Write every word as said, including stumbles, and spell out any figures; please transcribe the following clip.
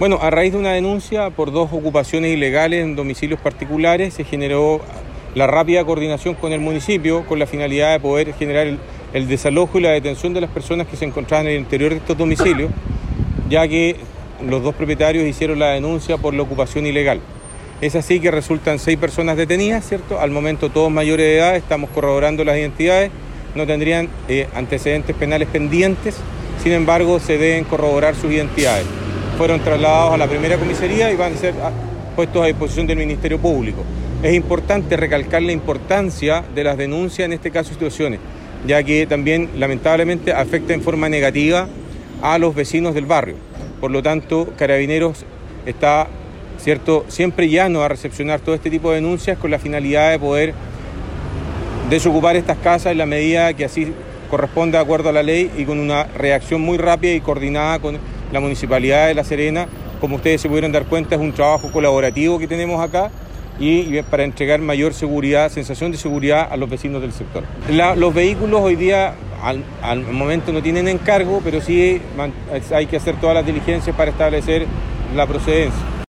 Bueno, a raíz de una denuncia por dos ocupaciones ilegales en domicilios particulares, se generó la rápida coordinación con el municipio con la finalidad de poder generar el, el desalojo y la detención de las personas que se encontraban en el interior de estos domicilios, ya que los dos propietarios hicieron la denuncia por la ocupación ilegal. Es así que resultan seis personas detenidas, ¿cierto? Al momento todos mayores de edad, estamos corroborando las identidades, no tendrían eh, antecedentes penales pendientes, sin embargo se deben corroborar sus identidades. Fueron trasladados a la primera comisaría y van a ser puestos a disposición del Ministerio Público. Es importante recalcar la importancia de las denuncias en este caso de situaciones, ya que también lamentablemente afecta en forma negativa a los vecinos del barrio. Por lo tanto, Carabineros está, cierto, siempre llano a recepcionar todo este tipo de denuncias con la finalidad de poder desocupar estas casas en la medida que así corresponde de acuerdo a la ley y con una reacción muy rápida y coordinada con la Municipalidad de La Serena. Como ustedes se pudieron dar cuenta, es un trabajo colaborativo que tenemos acá y para entregar mayor seguridad, sensación de seguridad a los vecinos del sector. La, los vehículos hoy día al, al momento no tienen encargo, pero sí hay que hacer todas las diligencias para establecer la procedencia.